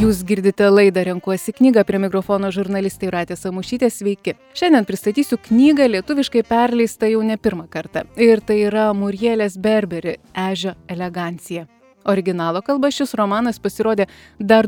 Jūs girdite laidą Renkuosi knygą, prie mikrofono žurnalistė Jūratė Samušytė, sveiki. Šiandien pristatysiu knygą lietuviškai perleistą jau ne pirmą kartą. Ir tai yra Murielės Berberi Ežio elegancija. Originalo kalba šis romanas pasirodė dar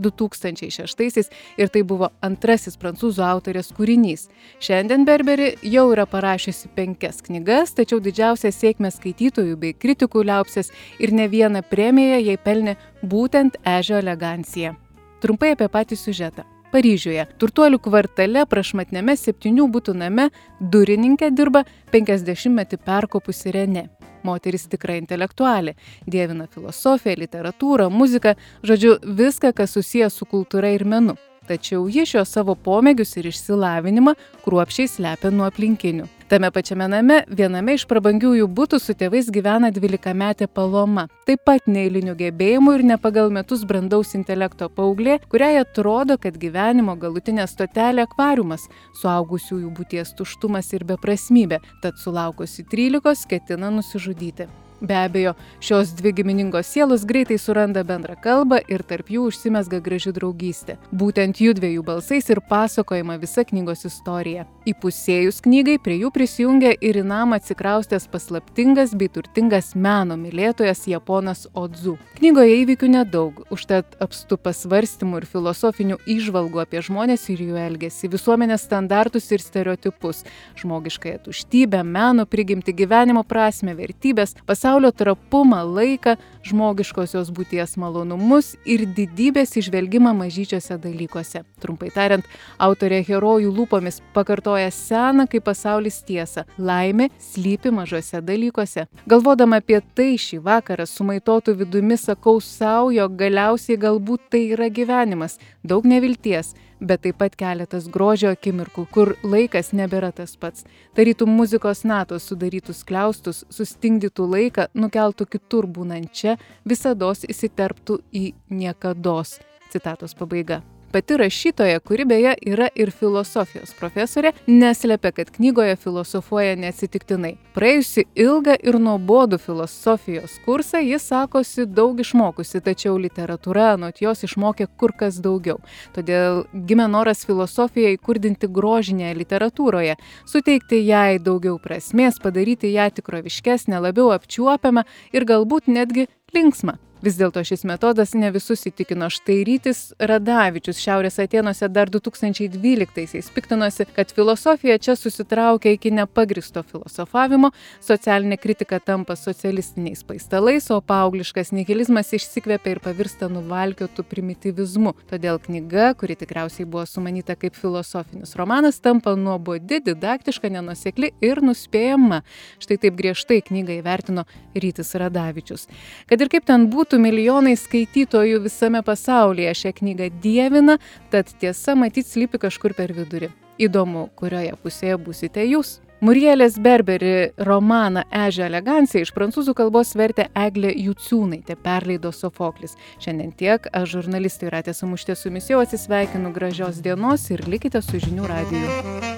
2006 ir tai buvo antrasis prancūzų autorės kūrinys. Šiandien Berberi jau yra parašiusi 5 knygas, tačiau didžiausią sėkmę skaitytojų bei kritikų liaupsės ir ne vieną premiją jai pelnė būtent Ežio elegancija. Trumpai apie patį siužetą. Paryžiuje, turtuolių kvartale, prašmatniame 7 butų name, durininkė dirba 50-metį perkopusi Renė. Moteris tikra intelektualė, dievina filosofiją, literatūrą, muziką, žodžiu, viską, kas susijęs su kultūra ir menu. Tačiau ji šios savo pomėgius ir išsilavinimą kruopščiai slepia nuo aplinkinių. Tame pačiame name, viename iš prabangiųjų butų su tėvais gyvena 12-metė Paloma. Taip pat neeilinių gebėjimų ir ne pagal metus brandaus intelekto paauglė, kuriai atrodo, kad gyvenimo galutinė stotelė akvariumas, suaugusiųjų būties tuštumas ir beprasmybė, tad sulaukusi 13 ketina nusižudyti. Be abejo, šios dvi giminingos sielos greitai suranda bendrą kalbą ir tarp jų užsimezga graži draugystė. Būtent jų dviejų balsais ir pasakojama visa knygos istorija. Įpusėjus knygai prie jų prisijungia ir į namą atsikraustęs paslaptingas bei turtingas meno mylėtojas japonas Odzu. Knygoje įvykių nedaug, užtat apstu pasvarstymų ir filosofinių įžvalgų apie žmones ir jų elgesį, visuomenės standartus ir stereotipus, žmogiškąją tuštybę, meno prigimtį, gyvenimo prasmę, vertybės, pasaulio trapumą, laiką, žmogiškosios būties malonumus ir didybės įžvelgimą mažyčiuose dalykuose. Trumpai tariant, autorė herojų lūpomis pakartoja seną kaip pasaulis tiesą. Laimė slypi mažose dalykuose. Galvodama apie tai šį vakarą sumaitotų vidumi sakau sau, jog galiausiai galbūt tai yra gyvenimas, daug nevilties, bet taip pat keletas grožio akimirkų, kur laikas nebėra tas pats. Tarytum muzikos natos sudarytus skliaustus, sustingdytų laiką, nukeltų kitur būnančią, visados įsiterptų į niekados. Citatos pabaiga. Pati rašytoja, kuri beje yra ir filosofijos profesorė, neslepia, kad knygoje filosofuoja neatsitiktinai. Praėjusi ilgą ir nuobodų filosofijos kursą ji sakosi daug išmokusi, tačiau literatūra anot jos išmokė kur kas daugiau. Todėl gimė noras filosofiją įkurdinti grožinėje literatūroje, suteikti jai daugiau prasmės, padaryti ją tikroviškesnę, labiau apčiuopiamą ir galbūt netgi linksmą. Vis dėlto šis metodas ne visus įtikino. Štai Rytis Radavičius Šiaurės Atėnuose dar 2012-aisiais piktinosi, kad filosofija čia susitraukia iki nepagristo filosofavimo, socialinė kritika tampa socialistiniais paistalais, o paaugliškas nihilizmas išsikvepia ir pavirsta nuvalkiotų primityvizmu. Todėl knyga, kuri tikriausiai buvo sumanyta kaip filosofinis romanas, tampa nuobodi, didaktiška, nenuosekli ir nuspėjama. Štai taip griežtai knygą įvertino Rytis Radavičius. Kad ir kaip ten būtų, milijonai skaitytojų visame pasaulyje šią knygą dievina, tad tiesa matyt slypi kažkur per vidurį. Įdomu, kurioje pusėje būsite jūs. Murielės Berberi romaną Ežio elegancija iš prancūzų kalbos vertė Eglė Juciūnaitė, perleido Sofoklis. Šiandien tiek, aš žurnalistė Jūratė Samušytė su jumis jau atsisveikinu, gražios dienos ir likite su Žinių radiju.